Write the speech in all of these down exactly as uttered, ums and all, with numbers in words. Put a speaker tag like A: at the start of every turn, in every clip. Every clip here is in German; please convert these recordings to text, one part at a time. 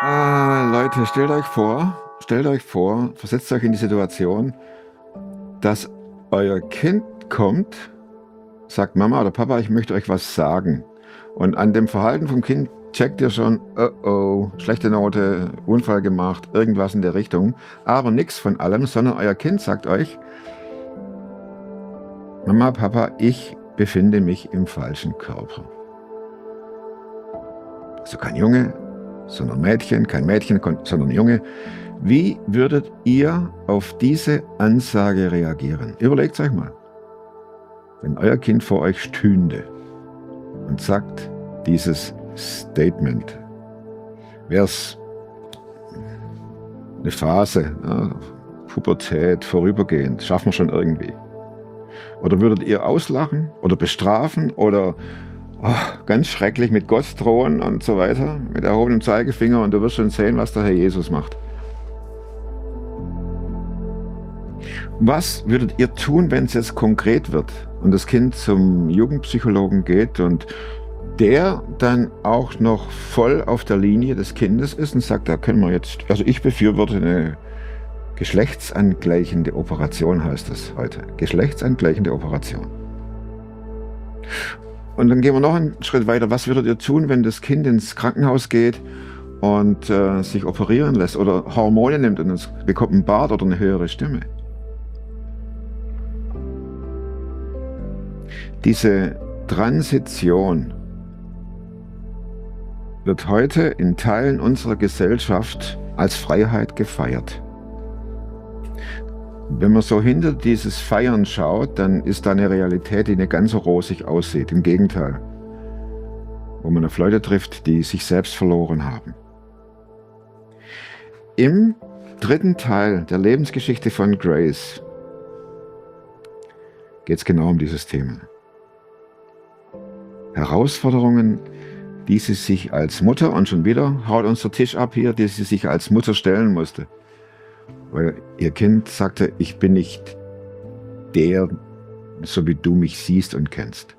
A: Ah, Leute, stellt euch vor, stellt euch vor, versetzt euch in die Situation, dass euer Kind kommt, sagt Mama oder Papa, ich möchte euch was sagen. Und an dem Verhalten vom Kind checkt ihr schon, oh oh, schlechte Note, Unfall gemacht, irgendwas in der Richtung. Aber nichts von allem, sondern euer Kind sagt euch, Mama, Papa, ich befinde mich im falschen Körper. Also kein Junge, sondern Mädchen, kein Mädchen, sondern Junge. Wie würdet ihr auf diese Ansage reagieren? Überlegt euch mal. Wenn euer Kind vor euch stünde und sagt dieses Statement, wäre es eine Phase, ja, Pubertät, vorübergehend, schaffen wir schon irgendwie. Oder würdet ihr auslachen oder bestrafen oder oh, ganz schrecklich mit Gott drohen und so weiter, mit erhobenem Zeigefinger, und du wirst schon sehen, was der Herr Jesus macht. Was würdet ihr tun, wenn es jetzt konkret wird und das Kind zum Jugendpsychologen geht und der dann auch noch voll auf der Linie des Kindes ist und sagt, da können wir jetzt, also ich befürworte eine geschlechtsangleichende Operation, heißt das heute. Geschlechtsangleichende Operation. Und dann gehen wir noch einen Schritt weiter. Was würdet ihr tun, wenn das Kind ins Krankenhaus geht und äh, sich operieren lässt oder Hormone nimmt und es bekommt einen Bart oder eine höhere Stimme? Diese Transition wird heute in Teilen unserer Gesellschaft als Freiheit gefeiert. Wenn man so hinter dieses Feiern schaut, dann ist da eine Realität, die nicht ganz so rosig aussieht. Im Gegenteil. Wo man auf Leute trifft, die sich selbst verloren haben. Im dritten Teil der Lebensgeschichte von Grace geht es genau um dieses Thema. Herausforderungen, die sie sich als Mutter, und schon wieder haut uns der Tisch ab hier, die sie sich als Mutter stellen musste. Weil ihr Kind sagte, ich bin nicht der, so wie du mich siehst und kennst.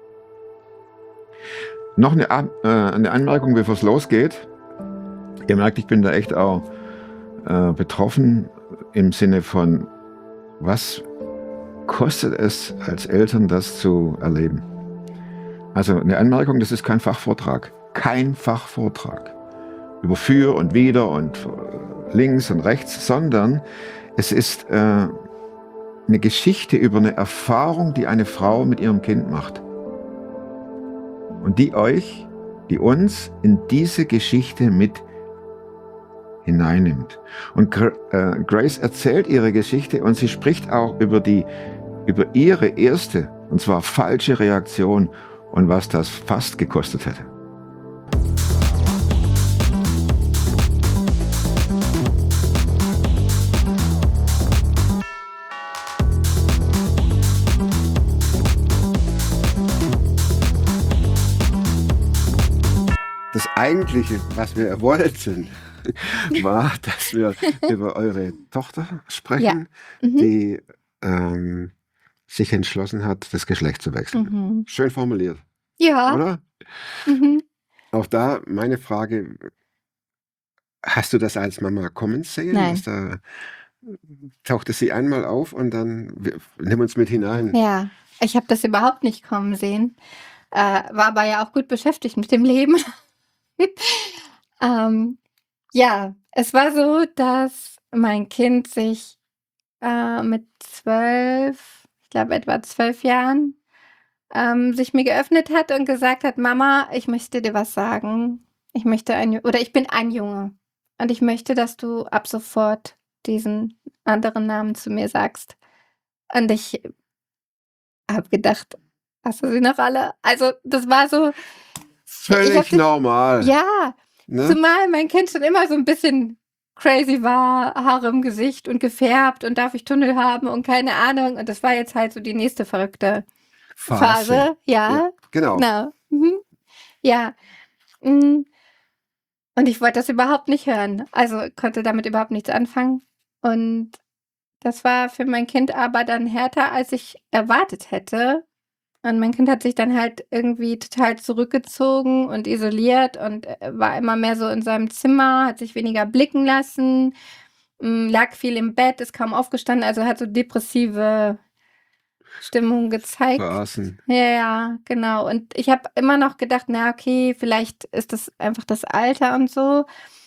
A: Noch eine, äh, eine Anmerkung, bevor es losgeht. Ihr merkt, ich bin da echt auch äh, betroffen im Sinne von, was kostet es als Eltern, das zu erleben? Also eine Anmerkung, das ist kein Fachvortrag. Kein Fachvortrag. Über für und wider und links und rechts, sondern es ist äh, eine Geschichte über eine Erfahrung, die eine Frau mit ihrem Kind macht. Und die euch, die uns in diese Geschichte mit hineinnimmt. Und äh, Grace erzählt ihre Geschichte und sie spricht auch über, die, über ihre erste, und zwar falsche Reaktion und was das fast gekostet hätte.
B: Das Eigentliche, was wir wollten, war, dass wir über eure Tochter sprechen,
C: Ja. Mhm.
B: die ähm, sich entschlossen hat, das Geschlecht zu wechseln.
C: Mhm.
B: Schön formuliert,
C: Ja.
B: oder?
C: Mhm.
B: Auch da meine Frage, hast du das als Mama kommen sehen?
C: Nein.
B: Dass da, tauchte sie einmal auf und dann wir- nimm uns mit hinein.
C: Ja, ich habe das überhaupt nicht kommen sehen. Äh, war aber ja auch gut beschäftigt mit dem Leben. ähm, ja, es war so, dass mein Kind sich äh, mit zwölf, ich glaube etwa zwölf Jahren, ähm, sich mir geöffnet hat und gesagt hat, Mama, ich möchte dir was sagen. Ich möchte ein, Ju- oder ich bin ein Junge und ich möchte, dass du ab sofort diesen anderen Namen zu mir sagst. Und ich habe gedacht, hast du sie noch alle? Also das war so, ich
B: Völlig
C: hab das,
B: normal.
C: ja,
B: Ne?
C: zumal mein Kind schon immer so ein bisschen crazy war, Haare im Gesicht und gefärbt und darf ich Tunnel haben und keine Ahnung. Und das war jetzt halt so die nächste verrückte Phase. Ja,
B: Ja, genau.
C: genau. Mhm. Ja. Mm. Und ich wollte das überhaupt nicht hören. Also konnte damit überhaupt nichts anfangen. Und das war für mein Kind aber dann härter, als ich erwartet hätte. Und mein Kind hat sich dann halt irgendwie total zurückgezogen und isoliert und, äh, war immer mehr so in seinem Zimmer, hat sich weniger blicken lassen, hm, lag viel im Bett, ist kaum aufgestanden, also hat so depressive Stimmung gezeigt.
B: Phasen.
C: Ja, ja, genau. Und ich habe immer noch gedacht: „Na, okay, vielleicht ist das einfach das Alter und so.“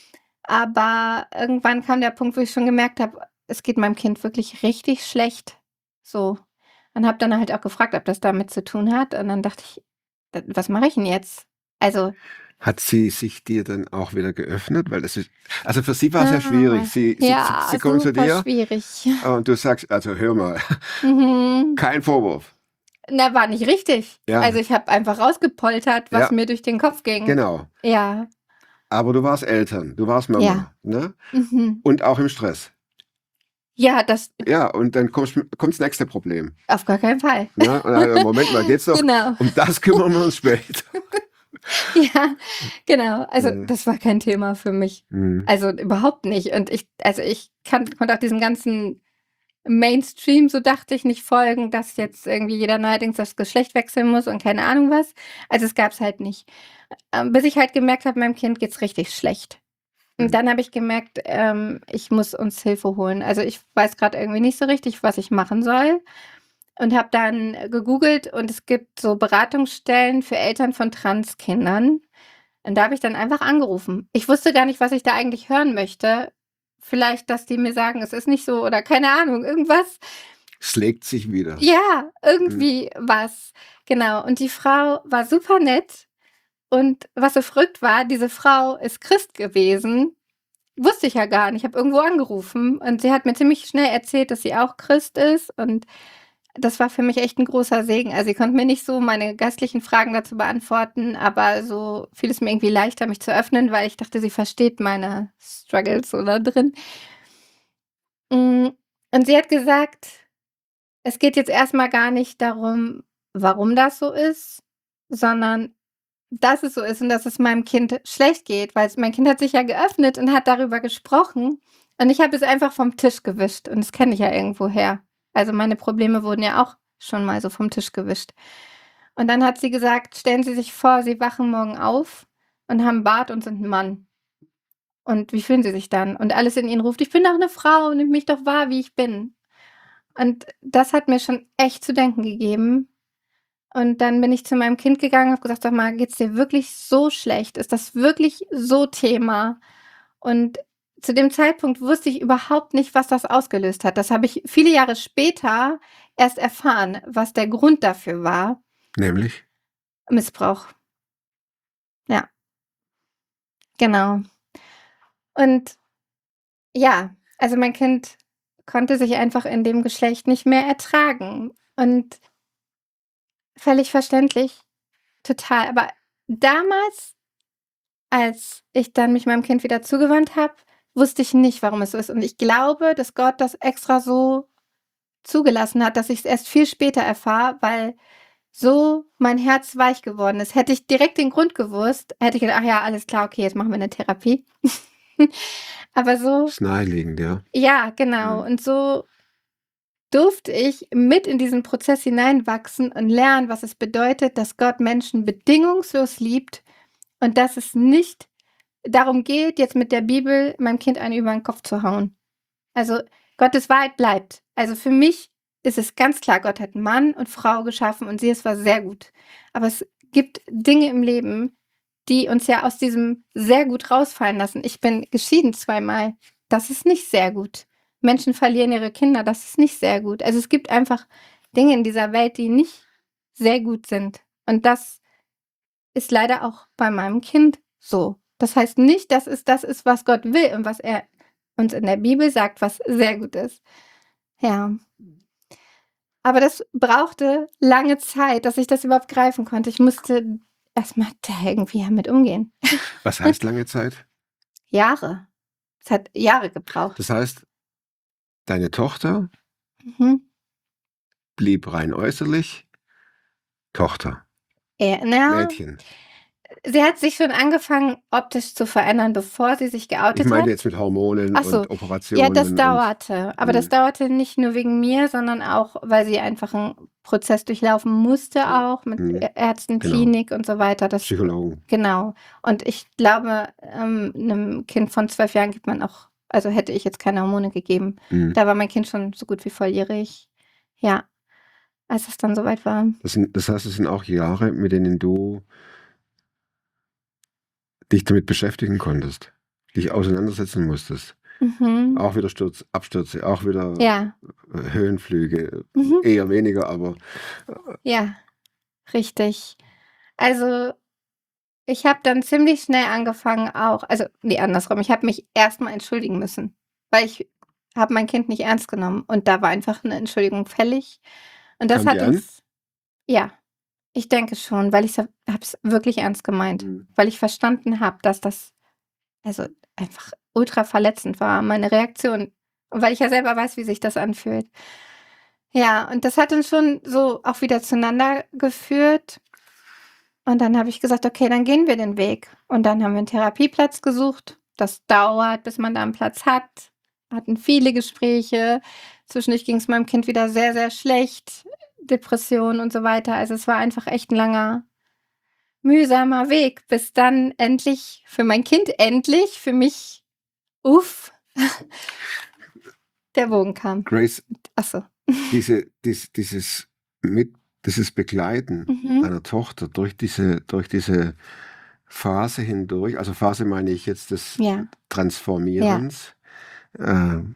C: Aber irgendwann kam der Punkt, wo ich schon gemerkt habe, es geht meinem Kind wirklich richtig schlecht, so. Und habe dann halt auch gefragt, ob das damit zu tun hat. Und dann dachte ich: „D Was mache ich 'n jetzt?“ Also,
B: Hat sie sich dir dann auch wieder geöffnet? Weil das ist also für sie war es ja schwierig.
C: ah,
B: Sie sie sie
C: ja,
B: sie kommt zu
C: super
B: dir
C: schwierig.
B: und du sagst: „Also hör mal,
C: Mhm.
B: kein Vorwurf.“
C: Na, war nicht richtig. Also,
B: Ja,
C: ich habe einfach rausgepoltert, was
B: ja,
C: mir durch den Kopf ging.
B: genau.
C: Ja,
B: Aber du warst Eltern, du warst
C: ja.
B: Mama, ne?
C: Mhm.
B: Und auch im Stress.
C: Ja, das
B: Ja, und dann kommst kommt's nächste Problem,
C: auf gar keinen Fall.
B: ne? Und dann: „Moment mal, geht's doch
C: Genau.
B: um das kümmern wir uns später.“
C: Ja, genau. Also,
B: Mhm.
C: das war kein Thema für mich.
B: Mhm.
C: Also, überhaupt nicht. Und ich also, ich kann konnte auch diesem ganzen Mainstream, so dachte ich, nicht folgen, dass jetzt irgendwie jeder neuerdings das Geschlecht wechseln muss und keine Ahnung was. Also, es gab's halt nicht. Ähm, bis ich halt gemerkt habe, meinem Kind geht's richtig schlecht. Und
B: Mhm.
C: dann habe ich gemerkt, ähm, ich muss uns Hilfe holen. Also, ich weiß grad irgendwie nicht so richtig, was ich machen soll und habe dann gegoogelt und es gibt so Beratungsstellen für Eltern von Transkindern. Und da habe ich dann einfach angerufen. Ich wusste gar nicht, was ich da eigentlich hören möchte. Vielleicht, dass die mir sagen, es ist nicht so oder keine Ahnung, irgendwas.
B: Es legt sich wieder.
C: Ja,
B: Mhm.
C: irgendwie was. Genau. Und die Frau war super nett. Und was so verrückt war, diese Frau ist Christ gewesen. Wusste ich ja gar nicht. Ich habe irgendwo angerufen und sie hat mir ziemlich schnell erzählt, dass sie auch Christ ist und das war für mich echt 'n großer Segen. Also, sie konnte mir nicht so meine geistlichen Fragen dazu beantworten, aber so fiel es mir irgendwie leichter, mich zu öffnen, weil ich dachte, sie versteht meine Struggles so da drin. Hm, und sie hat gesagt, es geht jetzt erst mal gar nicht darum, warum das so ist, sondern dass es so ist und dass es meinem Kind schlecht geht, weil's mein Kind hat sich ja geöffnet und hat darüber gesprochen und ich habe es einfach vom Tisch gewischt und das kenne ich ja irgendwoher. Also, meine Probleme wurden ja auch schon mal so vom Tisch gewischt. Und dann hat sie gesagt: „Stellen Sie sich vor, Sie wachen morgen auf und haben 'n Bart und sind 'n Mann. Und wie fühlen Sie sich dann?“ Und alles in Ihnen ruft: „Ich bin doch 'ne Frau, nimm mich doch wahr, wie ich bin.“ Und das hat mir schon echt zu denken gegeben. Und dann bin ich zu meinem Kind gegangen, habe gesagt: „Sag mal, geht's dir wirklich so schlecht? Ist das wirklich so Thema?“ Und zu dem Zeitpunkt wusste ich überhaupt nicht, was das ausgelöst hat. Das habe ich viele Jahre später erst erfahren, was der Grund dafür war.
B: Nämlich?
C: Missbrauch. Ja, genau. Und ja, also mein Kind konnte sich einfach in dem Geschlecht nicht mehr ertragen und völlig verständlich, total. Aber damals, als ich dann mich meinem Kind wieder zugewandt habe, wusste ich nicht, warum es so ist. Und ich glaube, dass Gott das extra so zugelassen hat, dass ich's erst viel später erfahre, weil so mein Herz weich geworden ist. Hätte ich direkt den Grund gewusst, hätte ich gedacht: „Ach ja, alles klar, okay, jetzt machen wir 'ne Therapie.“ Aber so
B: Ist naheliegend, ja.
C: ja, genau.
B: Mhm.
C: Und so durfte ich mit in diesen Prozess hineinwachsen und lernen, was es bedeutet, dass Gott Menschen bedingungslos liebt und dass es nicht darum geht, jetzt mit der Bibel meinem Kind eine über 'n Kopf zu hauen. Also, Gottes Wahrheit bleibt. Also, für mich ist es ganz klar, Gott hat Mann und Frau geschaffen und sie es war sehr gut. Aber es gibt Dinge im Leben, die uns ja aus diesem sehr gut rausfallen lassen. Ich bin geschieden zweimal. Das ist nicht sehr gut. Menschen verlieren ihre Kinder, das ist nicht sehr gut. Also, es gibt einfach Dinge in dieser Welt, die nicht sehr gut sind. Und das ist leider auch bei meinem Kind so. Das heißt nicht, dass es das ist, was Gott will und was er uns in der Bibel sagt, was sehr gut ist. Ja. Aber das brauchte lange Zeit, dass ich das überhaupt greifen konnte. Ich musste erst mal da irgendwie damit umgehen.
B: Was heißt lange Zeit?
C: Jahre. Es hat Jahre gebraucht.
B: Das heißt, deine Tochter
C: Mhm.
B: blieb rein äußerlich Tochter,
C: Äh, na ja,
B: Mädchen.
C: sie hat sich schon angefangen, optisch zu verändern, bevor sie sich
B: Ich
C: geoutet
B: meine
C: hat.
B: jetzt mit Hormonen
C: Ach so,
B: und
C: ja, das
B: Operationen und
C: dauerte. Aber das
B: hm,
C: dauerte nicht nur wegen mir, sondern auch, weil sie einfach einen Prozess durchlaufen musste auch mit
B: hm,
C: Ä Ärzten,
B: genau,
C: Klinik und so weiter. Das
B: Psychologen.
C: genau. Und ich glaube, ähm, 'nem Kind von zwölf Jahren gibt man auch also, hätte ich jetzt keine Hormone gegeben.
B: Hm.
C: Da war mein Kind schon so gut wie volljährig. Ja, als es dann soweit war.
B: Das sind das heißt, es sind auch Jahre, mit denen du dich damit beschäftigen konntest, dich auseinandersetzen musstest.
C: Mhm.
B: Auch wieder Sturz Abstürze, auch wieder
C: Ja.
B: äh, Höhenflüge,
C: Mhm.
B: eher weniger, aber
C: Ja, richtig. Also, ich habe dann ziemlich schnell angefangen auch also, ne, andersrum. Ich habe mich erst mal entschuldigen müssen, weil ich habe mein Kind nicht ernst genommen und da war einfach 'ne Entschuldigung fällig. Und das
B: kam die
C: hat
B: an?
C: uns ja, ich denke schon, weil ich's habe habe es wirklich ernst gemeint,
B: Mhm.
C: weil ich verstanden habe, dass das also, einfach ultra verletzend war, meine Reaktion. Und weil ich ja selber weiß, wie sich das anfühlt. Ja, und das hat uns schon so auch wieder zueinander geführt. Und dann habe ich gesagt: „Okay, dann gehen wir den Weg.“ Und dann haben wir 'n Therapieplatz gesucht. Das dauert, bis man da 'n Platz hat. Hatten viele Gespräche. Zwischendurch ging's meinem Kind wieder sehr, sehr schlecht, Depressionen und so weiter. Also, es war einfach echt 'n langer, mühsamer Weg, bis dann endlich für mein Kind endlich, für mich, uff, der Bogen kam.
B: Grace,
C: Ach so.
B: diese dies dieses mit dieses Begleiten
C: Mhm.
B: deiner Tochter durch diese durch diese Phase hindurch, also Phase meine ich jetzt des
C: Ja. Ja.
B: Transformierens, ähm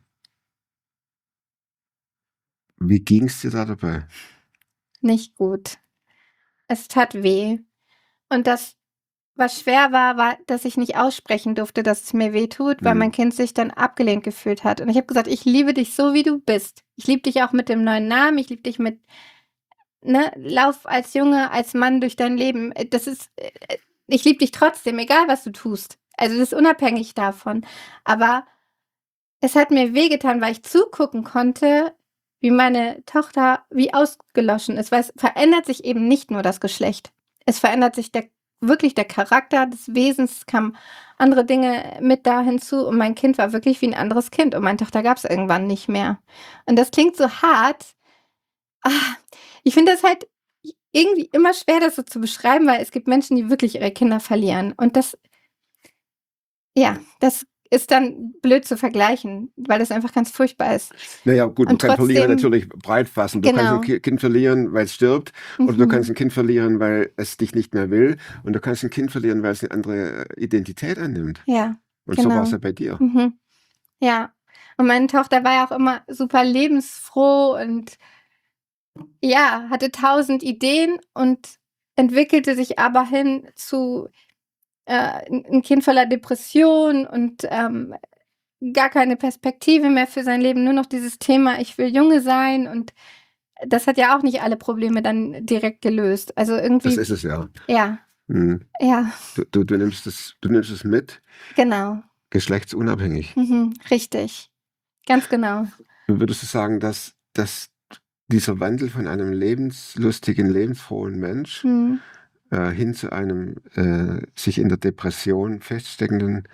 B: wie ging's dir da dabei?
C: Nicht gut. Es tat weh. Und das, was schwer war, war, dass ich nicht aussprechen durfte, dass es mir wehtut, weil mein
B: Mhm.
C: Kind sich dann abgelehnt gefühlt hat. Und ich habe gesagt: „Ich liebe dich so, wie du bist. Ich liebe dich auch mit dem neuen Namen. Ich liebe dich mit ne, lauf als Junge, als Mann durch dein Leben. Äh, das ist äh, äh, ich liebe dich trotzdem, egal was du tust. Also, das ist unabhängig davon.“ Aber es hat mir wehgetan, weil ich zugucken konnte, wie meine Tochter wie ausgelöschen ist, weil es verändert sich eben nicht nur das Geschlecht. Es verändert sich der wirklich der Charakter des Wesens, es kamen andere Dinge mit da hinzu und mein Kind war wirklich wie 'n anderes Kind und meine Tochter gab's irgendwann nicht mehr. Und das klingt so hart. Ah, ich finde das halt i irgendwie immer schwer, das so zu beschreiben, weil es gibt Menschen, die wirklich ihre Kinder verlieren. Und das ja, das ist dann blöd zu vergleichen, weil das einfach ganz furchtbar ist.
B: Na ja, gut, man
C: Und
B: kann Verlieren
C: trotzdem
B: natürlich breit fassen. Du kannst 'n
C: genau.
B: Ki Kind verlieren, weil's stirbt, oder du kannst 'n
C: Mhm.
B: Kind verlieren, weil es dich nicht mehr will, und du kannst 'n Kind verlieren, weil's 'ne andere Identität annimmt.
C: Ja,
B: Und so war's
C: genau.
B: ja bei dir.
C: Mhm. Ja. Und meine Tochter war ja auch immer super lebensfroh und ja, hatte tausend Ideen und entwickelte sich aber hin zu, äh, 'n 'n Kind voller Depression und, ähm, gar keine Perspektive mehr für sein Leben, nur noch dieses Thema: „Ich will Junge sein“, und das hat ja auch nicht alle Probleme dann direkt gelöst. Also,
B: Das
C: irgendwie
B: ist es ja.
C: ja,
B: Mhm.
C: ja,
B: Du du du nimmst es du nimmst es mit,
C: genau.
B: geschlechtsunabhängig.
C: Mhm, richtig. Ganz genau.
B: Würdest du sagen, dass dass dieser Wandel von einem lebenslustigen, lebensfrohen Mensch,
C: Mhm.
B: äh, hin zu einem, äh, sich in der Depression feststeckenden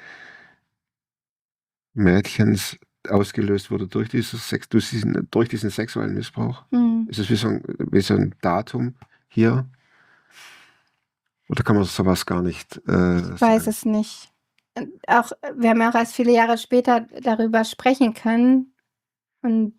B: Mädchens ausgelöst wurde durch dieses Sex durch diesen durch diesen sexuellen Missbrauch?
C: Mhm.
B: Ist es wie so 'n wie so 'n Datum hier? Oder kann man so was gar nicht, äh,
C: Ich weiß
B: sagen?
C: es nicht. Und auch wir haben ja auch erst viele Jahre später darüber sprechen können und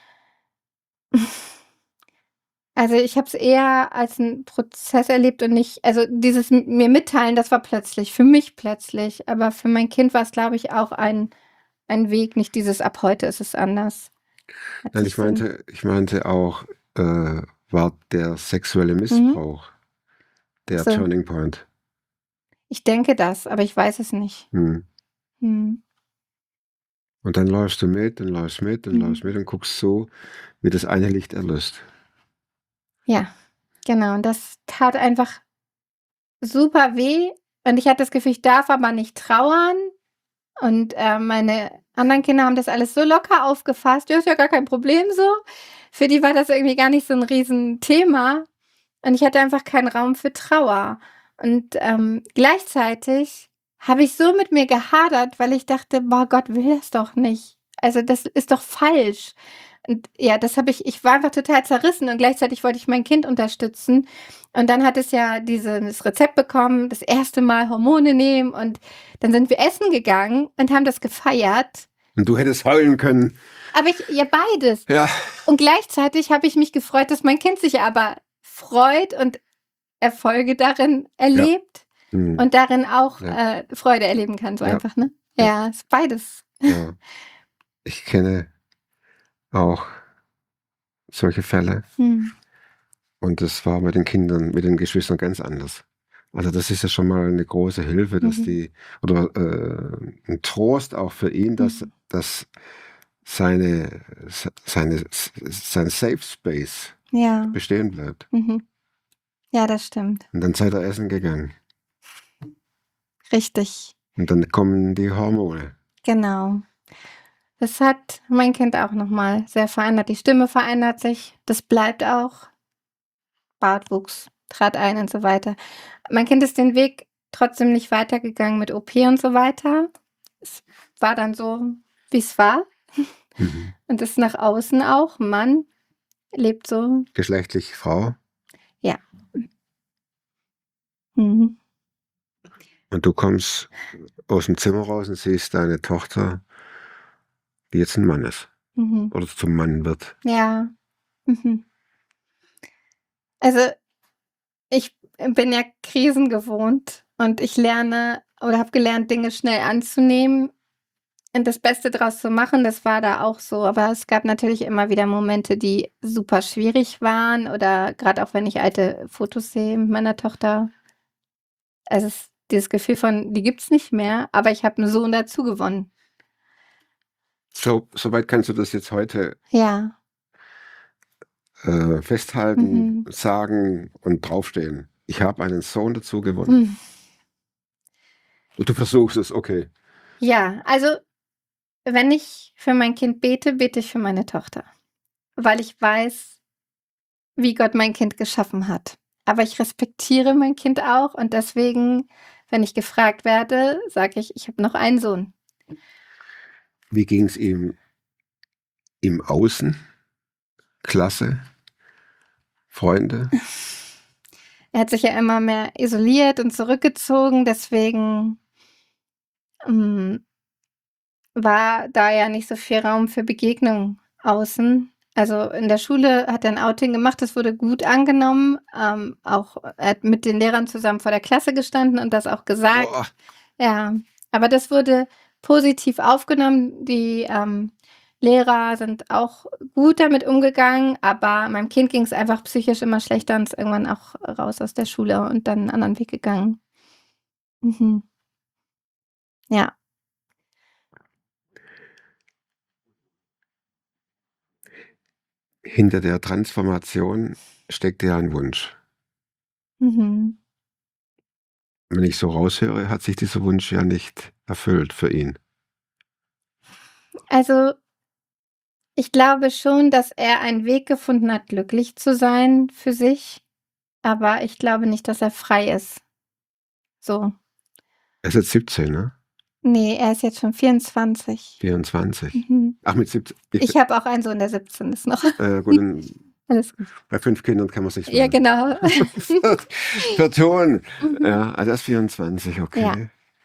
C: also, ich habe es eher als 'n Prozess erlebt und nicht also, dieses m mir mitteilen, das war plötzlich, für mich plötzlich, aber für mein Kind war's, glaube ich, auch ein ein Weg, nicht dieses: „Ab heute ist es anders.“ Hat
B: Nein,
C: sich
B: ich
C: so
B: meinte ich meinte auch, äh, war der sexuelle
C: mhm.
B: Missbrauch
C: Ach
B: der
C: so.
B: Turning Point?
C: Ich denke das, aber ich weiß es nicht.
B: Mhm.
C: Mhm.
B: Und dann läufst du mit und läufst mit und läufst
C: Mhm.
B: mit und guckst so, wie das eine Licht erlischt.
C: Ja, genau. Und das tat einfach super weh und ich hatte das Gefühl, ich darf aber nicht trauern und, äh, meine anderen Kinder haben das alles so locker aufgefasst: „Ja, ist ja gar kein Problem so.“ Für die war das irgendwie gar nicht so 'n Riesenthema und ich hatte einfach keinen Raum für Trauer. Und ähm, gleichzeitig habe ich so mit mir gehadert, weil ich dachte, boah, Gott will das doch nicht. Also das ist doch falsch. Und ja, das habe ich, ich war einfach total zerrissen und gleichzeitig wollte ich mein Kind unterstützen. Und dann hat es ja dieses Rezept bekommen, das erste Mal Hormone nehmen und dann sind wir essen gegangen und haben das gefeiert.
B: Und du hättest heulen können.
C: Aber ich, ja, beides.
B: Ja.
C: Und gleichzeitig habe ich mich gefreut, dass mein Kind sich aber freut und Erfolge darin erlebt
B: Hm.
C: und darin auch
B: Ja.
C: äh, Freude erleben kann, so
B: Ja.
C: einfach, ne?
B: Ja.
C: Ja, ist beides.
B: Ja. Ich kenne auch solche Fälle.
C: Hm.
B: Und das war mit den Kindern, mit den Geschwistern ganz anders. Also das ist ja schon mal eine große Hilfe, dass
C: Mhm.
B: die, oder äh, ein Trost auch für ihn, dass,
C: Mhm.
B: dass seine, seine, sein Safe Space
C: Ja.
B: bestehen bleibt.
C: Mhm. Ja, das stimmt.
B: Und dann seid ihr essen gegangen.
C: Richtig.
B: Und dann kommen die Hormone.
C: Genau. Das hat mein Kind auch nochmal sehr verändert. Die Stimme verändert sich. Das bleibt auch. Bartwuchs trat ein und so weiter. Mein Kind ist den Weg trotzdem nicht weitergegangen mit O P und so weiter. Es war dann so, wie es war.
B: Mhm.
C: Und ist nach außen auch. Mann lebt so.
B: Geschlechtlich Frau.
C: Ja. Mhm.
B: Und du kommst aus dem Zimmer raus und siehst deine Tochter, die jetzt ein Mann ist.
C: Mhm.
B: Oder zum Mann wird.
C: Ja. Mhm. Also, ich bin ja Krisen gewohnt und ich lerne oder habe gelernt, Dinge schnell anzunehmen und das Beste draus zu machen. Das war da auch so. Aber es gab natürlich immer wieder Momente, die super schwierig waren oder gerade auch wenn ich alte Fotos sehe mit meiner Tochter. Also, es ist dieses Gefühl von, die gibt's nicht mehr, aber ich habe einen Sohn dazu gewonnen.
B: So, soweit kannst du das jetzt heute
C: Ja.
B: äh, festhalten,
C: Mhm.
B: sagen und draufstehen. Ich habe einen Sohn dazu gewonnen.
C: Mhm.
B: Und du versuchst es, okay.
C: Ja, also, wenn ich für mein Kind bete, bete ich für meine Tochter, weil ich weiß, wie Gott mein Kind geschaffen hat. Aber ich respektiere mein Kind auch und deswegen, wenn ich gefragt werde, sage ich, ich habe noch einen Sohn.
B: Wie ging es ihm im Außen? Klasse? Freunde?
C: Er hat sich ja immer mehr isoliert und zurückgezogen, deswegen ähm, war da ja nicht so viel Raum für Begegnung außen. Also in der Schule hat er ein Outing gemacht, das wurde gut angenommen. Ähm, auch er hat mit den Lehrern zusammen vor der Klasse gestanden und das auch gesagt.
B: Boah,
C: Ja, aber das wurde positiv aufgenommen. Die ähm, Lehrer sind auch gut damit umgegangen, aber meinem Kind ging es einfach psychisch immer schlechter und ist irgendwann auch raus aus der Schule und dann einen anderen Weg gegangen. Mhm. Ja.
B: hinter der Transformation steckt ja ein Wunsch.
C: Mhm.
B: Wenn ich so raushöre, hat sich dieser Wunsch ja nicht erfüllt für ihn.
C: Also, ich glaube schon, dass er einen Weg gefunden hat, glücklich zu sein für sich, aber ich glaube nicht, dass er frei ist. So.
B: Er ist jetzt siebzehn, ne?
C: Ne, er ist jetzt schon vierundzwanzig.
B: vierundzwanzig.
C: Mhm.
B: Ach, mit siebzehn. Ich,
C: Ich habe auch einen Sohn, der siebzehn ist noch.
B: äh, gut, dann,
C: Alles gut.
B: bei fünf Kindern kann man sich
C: Ja, genau.
B: vertun.
C: Mhm.
B: Ja, also er ist vierundzwanzig, okay.
C: Ja.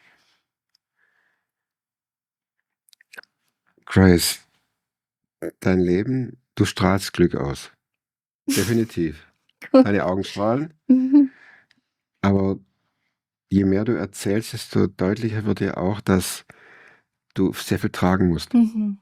B: Grace, dein Leben, du strahlst Glück aus. Definitiv.
C: Gut.
B: Deine Augen strahlen,
C: Mhm.
B: aber je mehr du erzählst, desto deutlicher wird dir auch, dass du sehr viel tragen musst.
C: Mhm.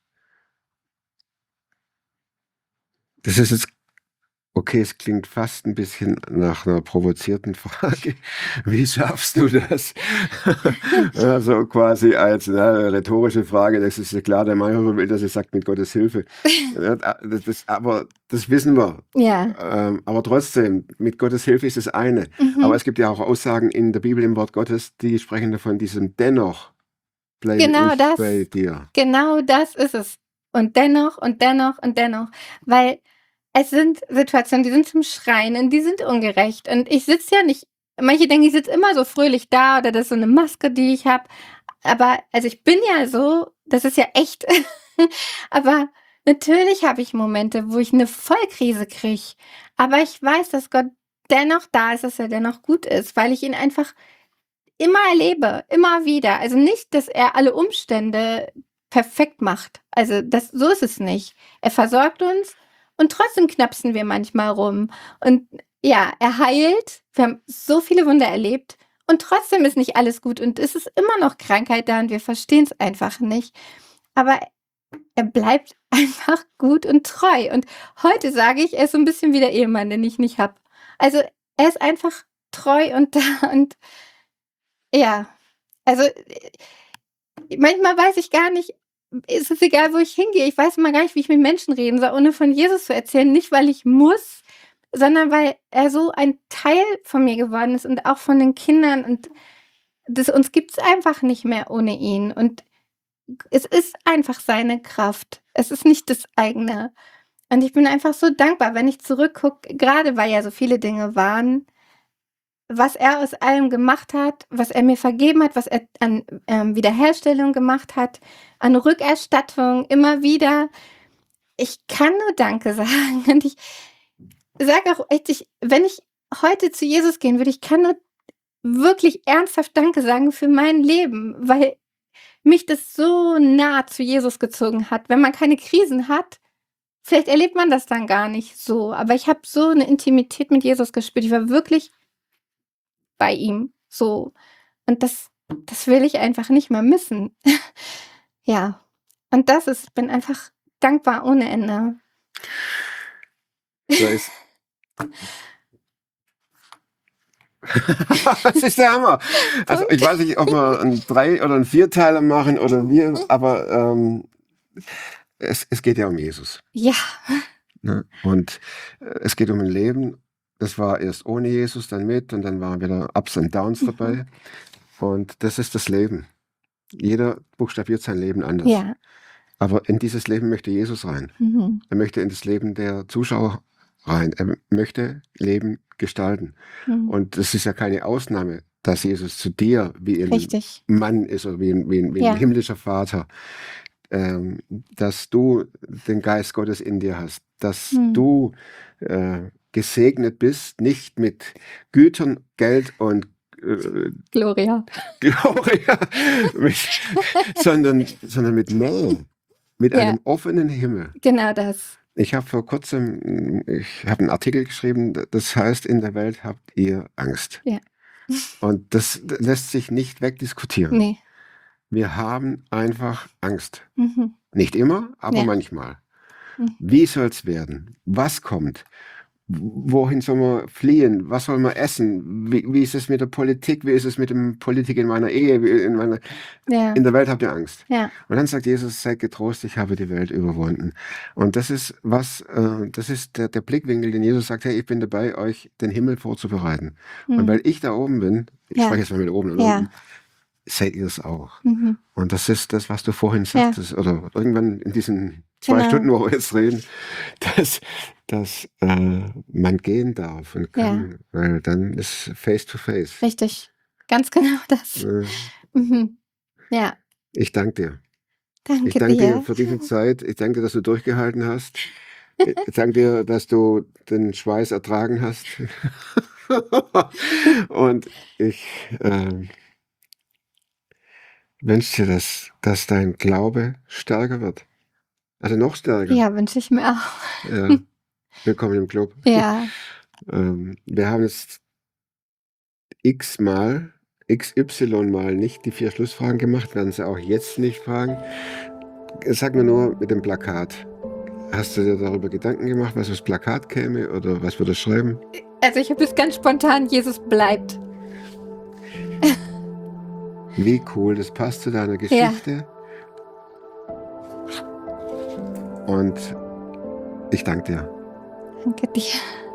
B: Das ist jetzt, okay, es klingt fast ein bisschen nach einer provozierten Frage. Wie schaffst du das? Also quasi als ne, rhetorische Frage, das ist ja klar, der Mann will, dass er sagt, mit Gottes Hilfe. Ja, Das, das, aber das wissen wir.
C: Ja.
B: Ähm, aber trotzdem, mit Gottes Hilfe ist das eine.
C: Mhm.
B: Aber es gibt ja auch Aussagen in der Bibel, im Wort Gottes, die sprechen davon, diesem dennoch bleibe
C: Genau
B: ich
C: das.
B: bei dir.
C: Genau das ist es. Und dennoch und dennoch und dennoch, weil es sind Situationen, die sind zum Schreien und die sind ungerecht und ich sitze ja nicht manche denken, ich sitze immer so fröhlich da oder das ist so eine Maske, die ich habe. Aber also ich bin ja so, das ist ja echt. Aber natürlich habe ich Momente, wo ich eine Vollkrise kriege. Aber ich weiß, dass Gott dennoch da ist, dass er dennoch gut ist, weil ich ihn einfach immer erlebe, immer wieder. Also nicht, dass er alle Umstände perfekt macht. Also das, so ist es nicht. Er versorgt uns und trotzdem knapsen wir manchmal rum. Und ja, er heilt. Wir haben so viele Wunder erlebt und trotzdem ist nicht alles gut und es ist immer noch Krankheit da und wir verstehen es einfach nicht. Aber er bleibt einfach gut und treu. Und heute sage ich, er ist so ein bisschen wie der Ehemann, den ich nicht habe. Also er ist einfach treu und da und ja, also äh, manchmal weiß ich gar nicht, ist es egal, wo ich hingehe. Ich weiß immer gar nicht, wie ich mit Menschen reden soll, ohne von Jesus zu erzählen. Nicht, weil ich muss, sondern weil er so ein Teil von mir geworden ist und auch von den Kindern. Und das, uns gibt es einfach nicht mehr ohne ihn. Und es ist einfach seine Kraft. Es ist nicht das eigene. Und ich bin einfach so dankbar, wenn ich zurückgucke, gerade weil ja so viele Dinge waren, was er aus allem gemacht hat, was er mir vergeben hat, was er an ähm, Wiederherstellung gemacht hat, an Rückerstattung, immer wieder. Ich kann nur Danke sagen. Und ich sage auch echt, ich, wenn ich heute zu Jesus gehen würde, ich kann nur wirklich ernsthaft Danke sagen für mein Leben, weil mich das so nah zu Jesus gezogen hat. Wenn man keine Krisen hat, vielleicht erlebt man das dann gar nicht so. Aber ich habe so eine Intimität mit Jesus gespürt. Ich war wirklich bei ihm so. Und das, das will ich einfach nicht mehr missen. Ja. Und das ist, ich bin einfach dankbar ohne Ende.
B: Da ist das ist der Hammer. Also ich weiß nicht, ob wir einen Drei- oder einen Vierteiler machen oder wir, aber ähm, es, es geht ja um Jesus.
C: Ja.
B: Ne? Und äh, es geht um ein Leben. Das war erst ohne Jesus, dann mit und dann waren wieder Ups und Downs
C: Mhm.
B: dabei. Und das ist das Leben. Jeder buchstabiert sein Leben anders.
C: Ja.
B: Aber in dieses Leben möchte Jesus rein.
C: Mhm.
B: Er möchte in das Leben der Zuschauer rein. Er möchte Leben gestalten.
C: Mhm.
B: Und es ist ja keine Ausnahme, dass Jesus zu dir wie ein
C: Richtig.
B: Mann ist oder wie ein, wie ein, wie ein
C: Ja.
B: himmlischer Vater. Ähm, dass du den Geist Gottes in dir hast. Dass
C: Mhm.
B: du äh, gesegnet bist, nicht mit Gütern, Geld und äh,
C: Gloria.
B: Gloria, mit, sondern, sondern mit Nähe, mit
C: Ja.
B: einem offenen Himmel.
C: Genau das.
B: Ich habe vor kurzem, ich habe einen Artikel geschrieben, das heißt, in der Welt habt ihr Angst.
C: Ja.
B: Und das lässt sich nicht wegdiskutieren.
C: Nee.
B: Wir haben einfach Angst.
C: Mhm.
B: Nicht immer, aber
C: Ja.
B: manchmal.
C: Mhm.
B: Wie soll es werden? Was kommt? Wohin soll man fliehen? Was soll man essen? Wie, wie ist es mit der Politik? Wie ist es mit dem Politik in meiner Ehe? Wie in, meiner,
C: Ja.
B: in der Welt habt ihr Angst.
C: Ja.
B: Und dann sagt Jesus, seid getrost, ich habe die Welt überwunden. Und das ist was, äh, das ist der, der Blickwinkel, den Jesus sagt, hey, ich bin dabei, euch den Himmel vorzubereiten. Und
C: Mhm.
B: weil ich da oben bin, ich
C: Ja.
B: spreche jetzt mal mit oben und
C: Ja.
B: unten, seid ihr es auch.
C: Mhm.
B: Und das ist das, was du vorhin
C: Ja.
B: sagtest, oder irgendwann in diesen zwei
C: Genau.
B: Stunden, wo wir jetzt reden, dass, dass äh, man gehen darf und kann, weil dann ist face to face.
C: Richtig. Ganz genau das.
B: Äh,
C: Mhm. Ja.
B: ich danke dir.
C: Danke
B: Ich danke dir
C: dir.
B: für diese Zeit. Ich danke dir, dass du durchgehalten hast. Ich danke dir, dass du den Schweiß ertragen hast. Und ich äh, wünsche dir, dass, dass dein Glaube stärker wird. Also noch stärker.
C: Ja, wünsche ich mir auch.
B: Ja. Willkommen im Club.
C: Ja.
B: Ähm, wir haben jetzt x-mal, X Y-mal nicht die vier Schlussfragen gemacht, werden sie auch jetzt nicht fragen. Sag mir nur mit dem Plakat. Hast du dir darüber Gedanken gemacht, was das Plakat käme oder was würde es schreiben?
C: Also ich habe es ganz spontan, Jesus bleibt.
B: Wie cool, das passt zu deiner Geschichte. Und ich danke dir.
C: Danke dir.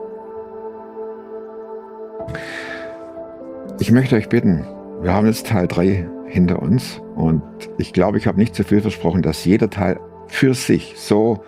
A: Ich möchte euch bitten, wir haben jetzt Teil drei hinter uns und ich glaube, ich habe nicht zu viel versprochen, dass jeder Teil für sich so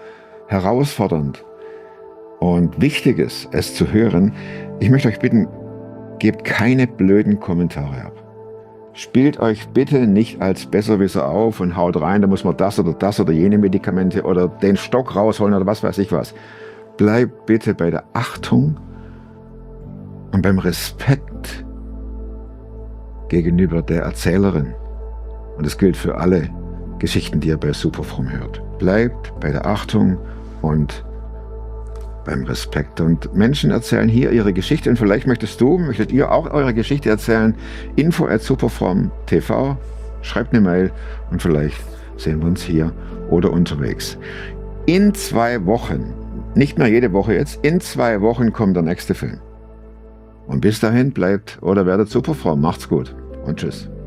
A: herausfordernd und wichtig ist, es zu hören. Ich möchte euch bitten, gebt keine blöden Kommentare ab. Spielt euch bitte nicht als Besserwisser auf und haut rein, da muss man das oder das oder jene Medikamente oder den Stock rausholen oder was weiß ich was. Bleibt bitte bei der Achtung und beim Respekt gegenüber der Erzählerin. Und das gilt für alle Geschichten, die ihr bei Superfromm hört. Bleibt bei der Achtung und beim Respekt. Und Menschen erzählen hier ihre Geschichte und vielleicht möchtest du, möchtet ihr auch eure Geschichte erzählen. info at superfromm punkt t v. Schreibt eine Mail und vielleicht sehen wir uns hier oder unterwegs. In zwei Wochen, nicht mehr jede Woche jetzt, in zwei Wochen kommt der nächste Film. Und bis dahin bleibt oder werdet superfromm. Macht's gut und tschüss.